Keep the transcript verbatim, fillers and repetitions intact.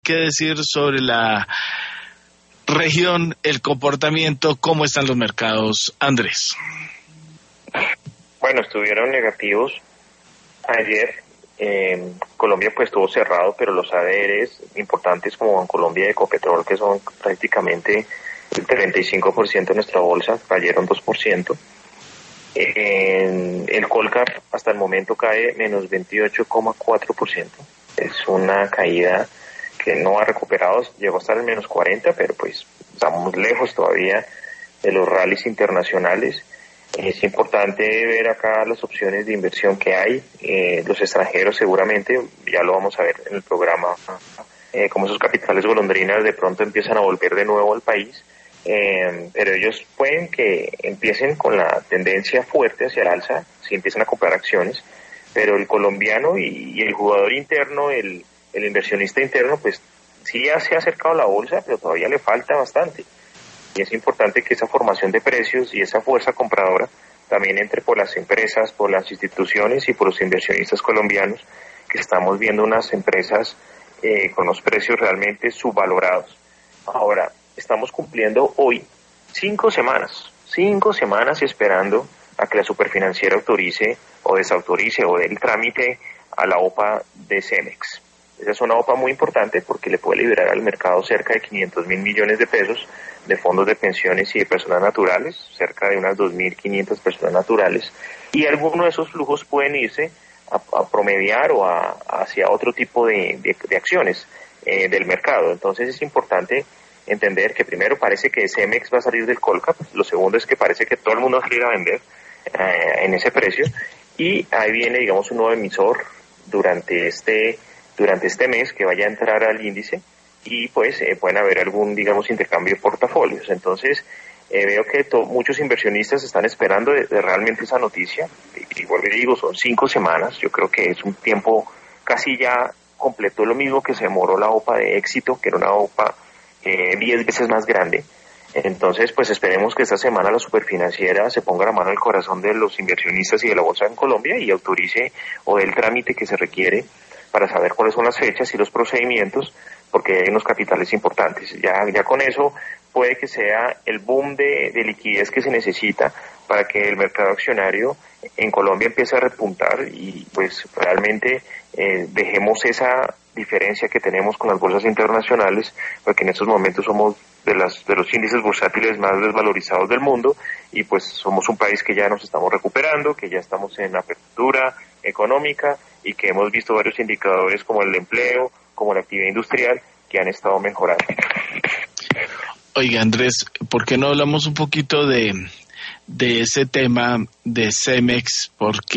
qué decir sobre la región, el comportamiento, cómo están los mercados, Andrés. Bueno, estuvieron negativos ayer. Eh, Colombia pues estuvo cerrado, pero los A D Rs importantes como Bancolombia y Ecopetrol, que son prácticamente el treinta y cinco por ciento de nuestra bolsa, cayeron dos por ciento. Eh, el Colcap hasta el momento cae menos veintiocho coma cuatro por ciento. Es una caída que no ha recuperado, llegó a estar en menos cuarenta, pero pues estamos lejos todavía de los rallies internacionales. Es importante ver acá las opciones de inversión que hay. Eh, los extranjeros seguramente, ya lo vamos a ver en el programa, eh, como esos capitales golondrinas de pronto empiezan a volver de nuevo al país, eh, pero ellos pueden que empiecen con la tendencia fuerte hacia el alza, si empiezan a comprar acciones, pero el colombiano y, y el jugador interno, el, el inversionista interno, pues sí ya se ha acercado a la bolsa, pero todavía le falta bastante. Y es importante que esa formación de precios y esa fuerza compradora también entre por las empresas, por las instituciones y por los inversionistas colombianos, que estamos viendo unas empresas eh, con los precios realmente subvalorados. Ahora, estamos cumpliendo hoy cinco semanas, cinco semanas esperando a que la superfinanciera autorice o desautorice o dé el trámite a la O P A de Cemex. Esa es una O P A muy importante porque le puede liberar al mercado cerca de quinientos mil millones de pesos de fondos de pensiones y de personas naturales, cerca de unas dos mil quinientas personas naturales, y algunos de esos flujos pueden irse a, a promediar o a, hacia otro tipo de, de, de acciones eh, del mercado. Entonces es importante entender que primero parece que Cemex va a salir del Colcap, lo segundo es que parece que todo el mundo va a salir a vender eh, en ese precio, y ahí viene, digamos, un nuevo emisor durante este durante este mes que vaya a entrar al índice y pues eh, pueden haber algún, digamos, intercambio de portafolios. Entonces eh, veo que to- muchos inversionistas están esperando de, de realmente esa noticia. Igual le digo, son cinco semanas, yo creo que es un tiempo casi ya completó lo mismo que se demoró la O P A de Éxito, que era una O P A eh, diez veces más grande. Entonces, pues esperemos que esta semana la superfinanciera se ponga la mano en el corazón de los inversionistas y de la bolsa en Colombia y autorice o dé el trámite que se requiere para saber cuáles son las fechas y los procedimientos, porque hay unos capitales importantes. Ya, ya con eso puede que sea el boom de, de liquidez que se necesita para que el mercado accionario en Colombia empiece a repuntar y pues realmente eh, dejemos esa diferencia que tenemos con las bolsas internacionales, porque en estos momentos somos de las de los índices bursátiles más desvalorizados del mundo y pues somos un país que ya nos estamos recuperando, que ya estamos en apertura económica y que hemos visto varios indicadores como el empleo, como la actividad industrial, que han estado mejorando. Oiga, Andrés, ¿por qué no hablamos un poquito de, de ese tema de Cemex? Porque